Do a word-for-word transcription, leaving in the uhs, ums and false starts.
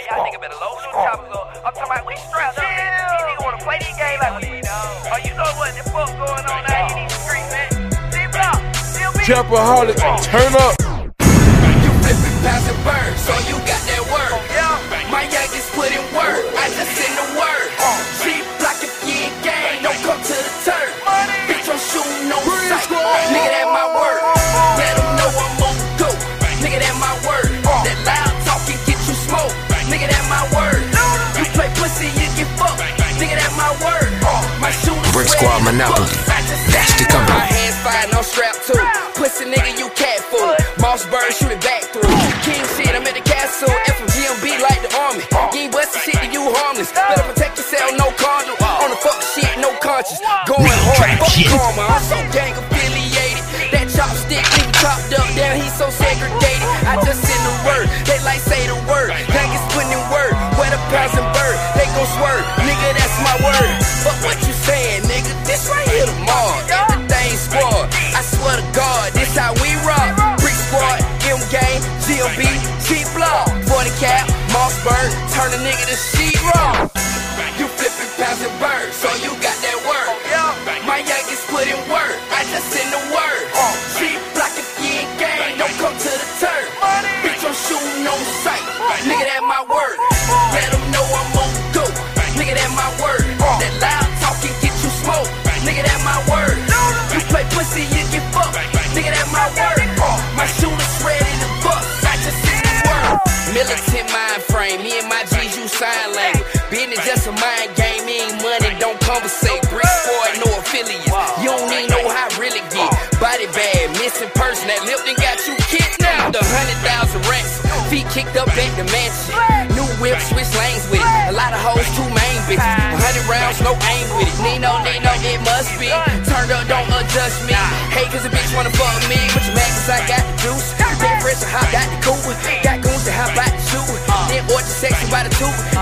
y'all niggas better load them choppers up. I'm talking about we strapped up, man. These niggas wanna play these games like we know. Oh, you know what the fuck going on out in these streets, man. D-Block, still me. Trapaholic, turn up. You flippin' past the bird, so you got that word. Yeah. My Yankees put in work, I just send the word. G-Block if you ain't gang, don't come to the turf. Bitch, I'm shooting no sight. Nigga, that my word. Let them know I'm on go. Nigga, that my word. That loud talking get you smoke. Nigga, that my word. You play pussy, you get fucked. Nigga, that my word. My shooter Brick Squad Monopoly. That's the company. My hands fired, no strap too. Pussy nigga, you cat fool. Moss bird, shoot it back through. King shit, I'm at the castle. F M G M B like the army. You ain't bustin' shit to you harmless. Better protect yourself, no condom. On the fuck shit, no conscience. Going hard, fuck karma. I'm so gang affiliated. That chopstick, leave chopped up down, he's so segregated. I just send the word, they like say the word. Gang is putting in word, where the pounds and bird, they gon' swerve. Nigga, that's my word. But what you saying, nigga? This right here the mall. Everything squad. I swear to God, this how we rock. Brick Squad, M Gang, G M B, G-Block. forty cap, Mossberg, turn a nigga to sheetrock. You flippin' pounds and birds, so you got that word. My Yankees put in work, I just send the word. G-Block if you ain't gang, don't come to the turf. Bitch, I'm shooting on sight. Nigga, that my word. Let them know I'm on go. Nigga, that my word. That loud talking get you smoke. Nigga, that my word. You play pussy, you get fucked. Nigga, that my word. My shooter's ready to bust. I just send the word. Militant mind frame, me and my G's use sign language. Business just a mind game, me ain't money, don't conversate. Brick Squad, no affiliates. You don't even know how I really get. Body bag, missing person, that Lipton got you kidnapped. A hundred thousand racks, feet kicked up at the mansion. New whip, switch lanes with it. A lot of hoes, two main bitches. A hundred rounds, no aim with it. Nino, Nino, it must be. Turned up, don't adjust me. Hey, cause a bitch wanna fuck me. But you mad cause I got the juice. Big fresh, I hop, got the cooler. Got goons to hop out the shoe. Then orchard section by the tube.